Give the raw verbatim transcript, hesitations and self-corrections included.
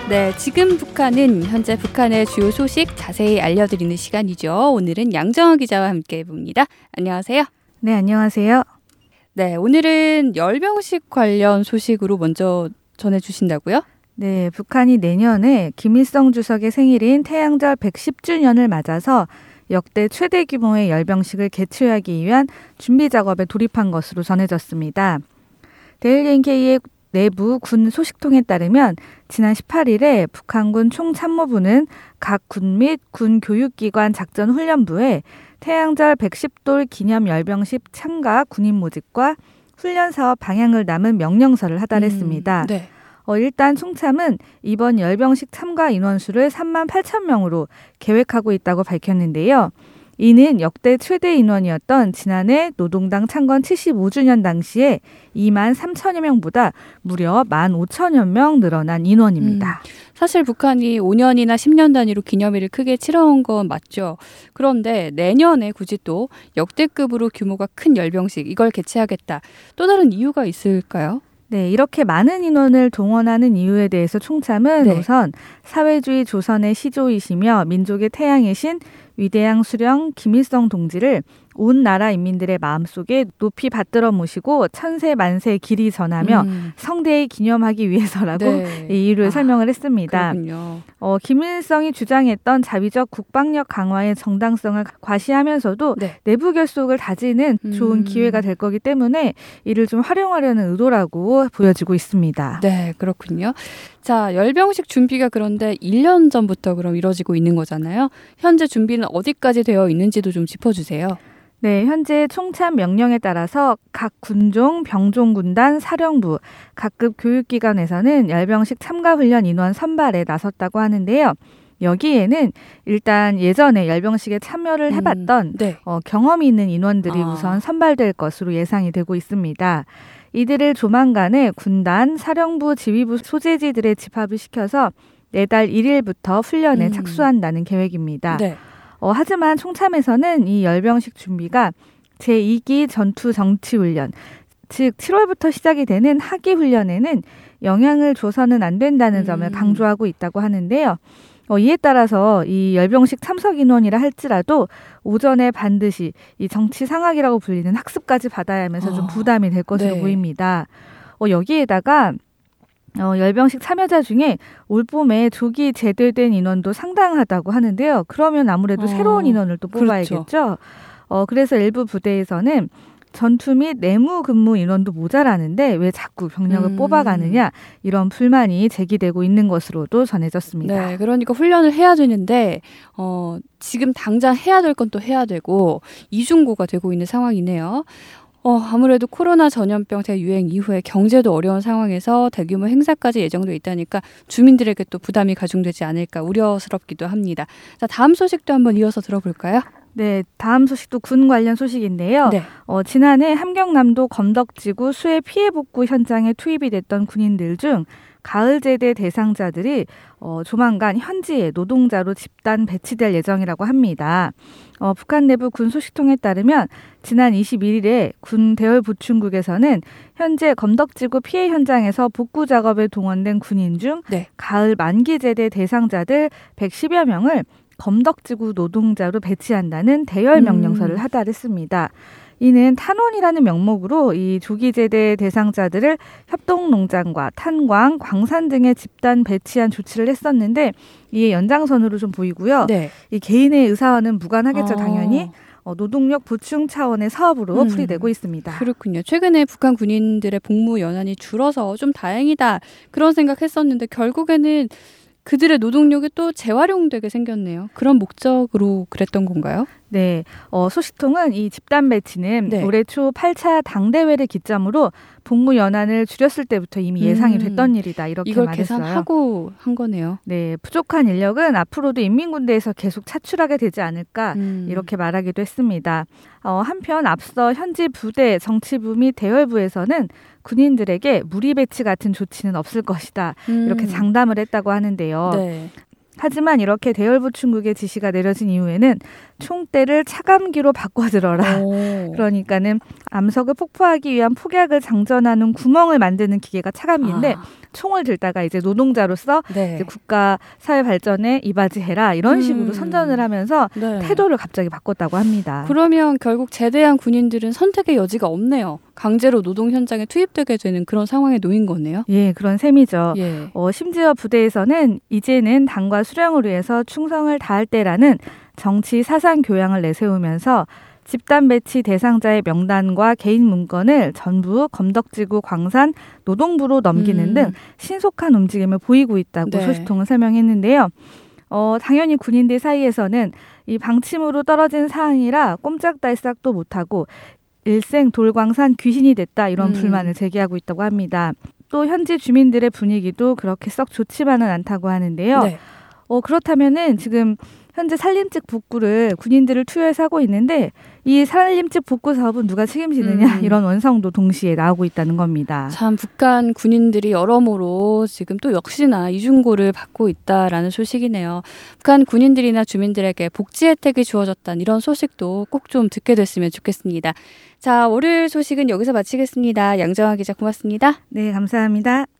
네, 지금 북한은 현재 북한의 주요 소식 자세히 알려드리는 시간이죠. 오늘은 양정화 기자와 함께 해봅니다. 안녕하세요. 네, 안녕하세요. 네, 오늘은 열병식 관련 소식으로 먼저 전해주신다고요? 네, 북한이 내년에 김일성 주석의 생일인 태양절 백십 주년을 맞아서 역대 최대 규모의 열병식을 개최하기 위한 준비 작업에 돌입한 것으로 전해졌습니다. 데일리엔케이의 내부 군 소식통에 따르면 지난 십팔 일에 북한군 총참모부는 각 군 및 군 교육기관 작전훈련부에 태양절 백십 돌 기념 열병식 참가 군인 모집과 훈련 사업 방향을 담은 명령서를 하달했습니다. 음, 네. 어, 일단 총참은 이번 열병식 참가 인원수를 삼만 팔천 명으로 계획하고 있다고 밝혔는데요. 이는 역대 최대 인원이었던 지난해 노동당 창건 칠십오 주년 당시에 이만 삼천여 명보다 무려 만 오천여 명 늘어난 인원입니다. 음, 사실 북한이 오 년이나 십 년 단위로 기념일을 크게 치러온 건 맞죠. 그런데 내년에 굳이 또 역대급으로 규모가 큰 열병식 이걸 개최하겠다. 또 다른 이유가 있을까요? 네, 이렇게 많은 인원을 동원하는 이유에 대해서 총참은 네. 우선 사회주의 조선의 시조이시며 민족의 태양이신 위대양 수령 김일성 동지를 온 나라 인민들의 마음속에 높이 받들어 모시고 천세 만세 길이 전하며 음. 성대히 기념하기 위해서라고 네. 이 이유를 아, 설명을 했습니다. 그렇군요. 어, 김일성이 주장했던 자위적 국방력 강화의 정당성을 과시하면서도 네. 내부 결속을 다지는 좋은 음. 기회가 될 거기 때문에 이를 좀 활용하려는 의도라고 보여지고 있습니다. 네, 그렇군요. 자, 열병식 준비가 그런데 일 년 전부터 그럼 이루어지고 있는 거잖아요. 현재 준비는 어디까지 되어 있는지도 좀 짚어주세요. 네, 현재 총참 명령에 따라서 각 군종, 병종군단, 사령부, 각급 교육기관에서는 열병식 참가훈련 인원 선발에 나섰다고 하는데요. 여기에는 일단 예전에 열병식에 참여를 해봤던 음, 네. 어, 경험이 있는 인원들이 아. 우선 선발될 것으로 예상이 되고 있습니다. 이들을 조만간에 군단, 사령부, 지휘부 소재지들에 집합을 시켜서 내달 일 일부터 훈련에 음. 착수한다는 계획입니다. 네. 어, 하지만 총참에서는 이 열병식 준비가 제이 기 전투 정치훈련, 즉 칠월부터 시작이 되는 하기훈련에는 영향을 줘서는 안 된다는 점을 음. 강조하고 있다고 하는데요. 어, 이에 따라서 이 열병식 참석 인원이라 할지라도 오전에 반드시 이 정치 상학이라고 불리는 학습까지 받아야 하면서 좀 어, 부담이 될 것으로 네. 보입니다. 어, 여기에다가 어, 열병식 참여자 중에 올 봄에 조기 제대된 인원도 상당하다고 하는데요. 그러면 아무래도 어, 새로운 인원을 또 뽑아야겠죠. 그렇죠. 어, 그래서 일부 부대에서는 전투 및 내무 근무 인원도 모자라는데 왜 자꾸 병력을 음. 뽑아가느냐 이런 불만이 제기되고 있는 것으로도 전해졌습니다. 네, 그러니까 훈련을 해야 되는데 어, 지금 당장 해야 될 건 또 해야 되고 이중고가 되고 있는 상황이네요. 어, 아무래도 코로나 전염병 대유행 이후에 경제도 어려운 상황에서 대규모 행사까지 예정돼 있다니까 주민들에게 또 부담이 가중되지 않을까 우려스럽기도 합니다. 자, 다음 소식도 한번 이어서 들어볼까요? 네, 다음 소식도 군 관련 소식인데요. 네. 어, 지난해 함경남도 검덕지구 수해 피해 복구 현장에 투입이 됐던 군인들 중 가을 제대 대상자들이 어, 조만간 현지에 노동자로 집단 배치될 예정이라고 합니다. 어, 북한 내부 군 소식통에 따르면 지난 이십일 일에 군 대열 보충국에서는 현재 검덕지구 피해 현장에서 복구 작업에 동원된 군인 중 네. 가을 만기 제대 대상자들 백십여 명을 검덕지구 노동자로 배치한다는 대열 명령서를 음. 하달했습니다. 이는 탄원이라는 명목으로 이 조기 제대 대상자들을 협동농장과 탄광, 광산 등의 집단 배치한 조치를 했었는데 이에 연장선으로 좀 보이고요. 네. 이 개인의 의사와는 무관하겠죠, 어. 당연히. 어, 노동력 보충 차원의 사업으로 음. 풀이되고 있습니다. 그렇군요. 최근에 북한 군인들의 복무 연한이 줄어서 좀 다행이다 그런 생각했었는데 결국에는 그들의 노동력이 또 재활용되게 생겼네요. 그런 목적으로 그랬던 건가요? 네, 어, 소식통은 이 집단 배치는 네. 올해 초 팔 차 당대회를 기점으로 복무 연한을 줄였을 때부터 이미 예상이 음, 됐던 일이다 이렇게 이걸 말했어요. 계산하고 한 거네요. 네, 부족한 인력은 앞으로도 인민군대에서 계속 차출하게 되지 않을까 음. 이렇게 말하기도 했습니다. 어, 한편 앞서 현지 부대, 정치부 및 대열부에서는 군인들에게 무리 배치 같은 조치는 없을 것이다 음. 이렇게 장담을 했다고 하는데요. 네. 하지만 이렇게 대열보충국의 지시가 내려진 이후에는 총대를 차감기로 바꿔들어라. 오. 그러니까는 암석을 폭파하기 위한 폭약을 장전하는 구멍을 만드는 기계가 차감기인데 아. 총을 들다가 이제 노동자로서 네. 이제 국가 사회 발전에 이바지해라 이런 음. 식으로 선전을 하면서 네. 태도를 갑자기 바꿨다고 합니다. 그러면 결국 제대한 군인들은 선택의 여지가 없네요. 강제로 노동 현장에 투입되게 되는 그런 상황에 놓인 거네요. 예, 그런 셈이죠. 예. 어, 심지어 부대에서는 이제는 당과 수령을 위해서 충성을 다할 때라는 정치 사상 교양을 내세우면서 집단 배치 대상자의 명단과 개인 문건을 전부 검덕지구 광산 노동부로 넘기는 음. 등 신속한 움직임을 보이고 있다고 네. 소식통은 설명했는데요. 어, 당연히 군인들 사이에서는 이 방침으로 떨어진 사항이라 꼼짝달싹도 못하고 일생 돌광산 귀신이 됐다 이런 음. 불만을 제기하고 있다고 합니다. 또 현지 주민들의 분위기도 그렇게 썩 좋지만은 않다고 하는데요. 네. 어, 그렇다면은 지금 현재 산림직 복구를 군인들을 투여해서 하고 있는데 이 산림직 복구 사업은 누가 책임지느냐 음. 이런 원성도 동시에 나오고 있다는 겁니다. 참 북한 군인들이 여러모로 지금 또 역시나 이중고를 받고 있다라는 소식이네요. 북한 군인들이나 주민들에게 복지 혜택이 주어졌다는 이런 소식도 꼭 좀 듣게 됐으면 좋겠습니다. 자, 월요일 소식은 여기서 마치겠습니다. 양정아 기자 고맙습니다. 네, 감사합니다.